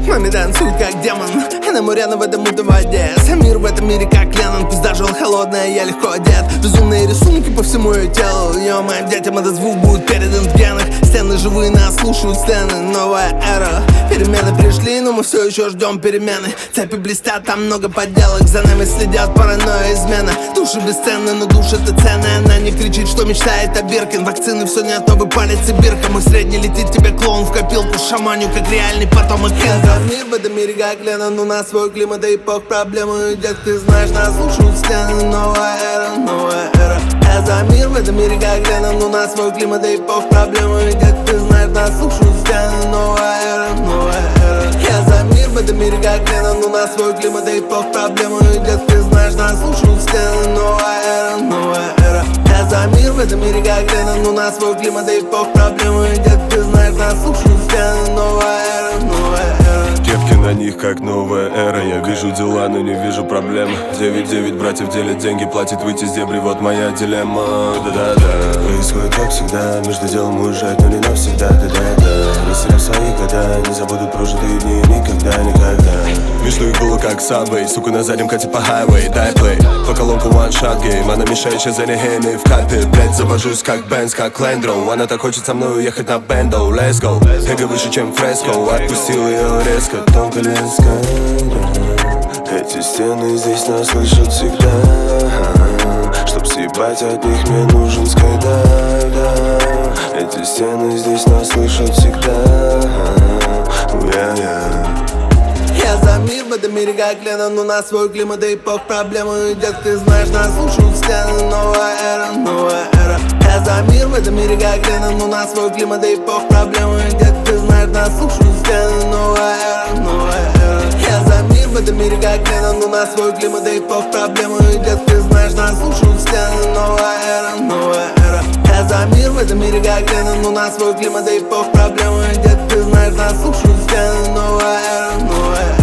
Маме танцует как демон, она мурена в этом мутной воде. Сам мир в этом мире как Леннон, пизда жил холодная, я легко одет. Безумные рисунки по всему ее телу, ее моим детям этот звук будет передан в генах. Стены живые, нас слушают сцены, новая эра. Перемены пришли, но мы все еще ждем перемены. Цепи блестят, там много подделок, за нами следят паранойя, измена. Души бесценны, но душа это ценная. Она не кричит, что мечтает о Биркин. Вакцины все не готовы, палец и бирка. Мой средний летит, тебе клоун в копилку. Шаманю, как реальный потомок Кинга. Мир в этом мире как Леннон, у нас свой климат и эпох проблемы. Идет, ты знаешь, нас слушают стены. Новая эра, новая эра. Я за мир в этом мире как Леннон, у нас свой климат и эпох проблемы. Идет, ты знаешь, нас слушают стены. Новая эра, новая эра. Я за мир в этом мире как Леннон, у нас свой климат и эпох проблемы. Идет, ты знаешь, нас слушают стены. Новая эра, новая эра. Я за мир в этом мире как Леннон, у нас свой климат и эпох проблемы. Идет, ты знаешь, нас слушают стены. Новая эра, новая эра. Кепки на них как новая эра. Я вижу дела, но не вижу проблем. 9-9 братьев делят деньги, платит выйти с дебри, вот моя дилемма. Да-да-да. Происходит как всегда, между делом уезжать, но не навсегда. Да-да-да. Растеряв свои года, не забудут прожитые дни никогда, никогда. Между их было как Subway, сука на заднем кате по хайвей. Дай плей, по колонку one shot game. Она мешает сейчас за нехейной в капе. Блять, завожусь как Бенз, как Лендроу. Она так хочет со мной уехать на бендо. Let's go, эго выше, чем фреско. Отпустил ее резко, тонко леска. Эти стены здесь нас слышат всегда. Чтоб съебать от них, мне нужен скайдайв, да. Эти стены здесь нас слышат всегда. Я за мир в этом мире как Леннон, у нас свой климат и эпох проблемы. Идет, ты знаешь, нас слушают стены. Новая эра, новая эра. Я за мир в этом мире как Леннон, у нас свой климат и эпох проблемы. Идет, ты знаешь, нас слушают стены. Новая эра, новая эра. Я за мир в этом мире как Леннон, у нас свой климат и эпох проблемы. Идет, ты знаешь, нас слушают стены. Новая эра, новая эра. Я за мир в этом мире как Леннон, у нас свой климат и эпох проблемы. Идет, ты знаешь, нас слушают стены. Новая эра, новая эра.